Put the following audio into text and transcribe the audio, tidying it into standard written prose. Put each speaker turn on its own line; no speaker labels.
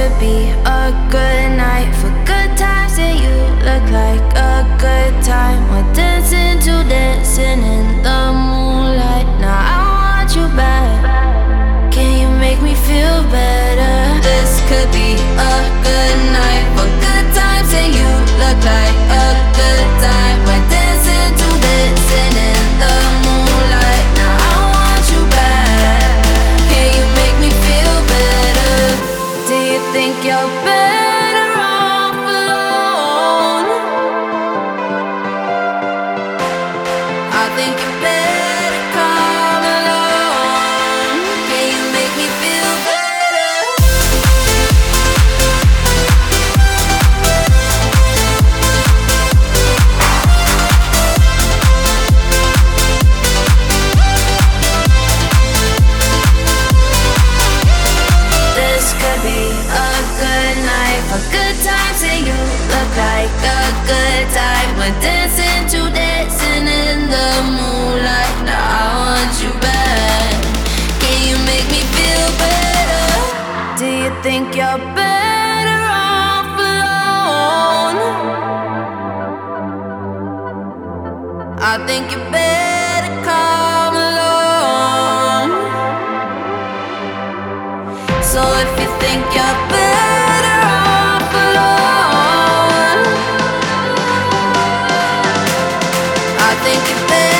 could be a good night for good times, and you look like a good time. We're dancing to dancing in the moonlight. Now I want you back. Can you make me feel better? This could be a good night for good times, and you look like a good time. We're dancing to dancing in the moonlight. Now I want you back. Can you make me feel better? Do you think you're better off alone? I think you better come along. Can you make me feel better? This could be a good night for good times, and you look like a good time. We're dancing to dancing in the moonlight. Now I want you back. Can you make me feel better? Do you think you're better off alone? I think you better come along. So if you think you're better off alone, I think you better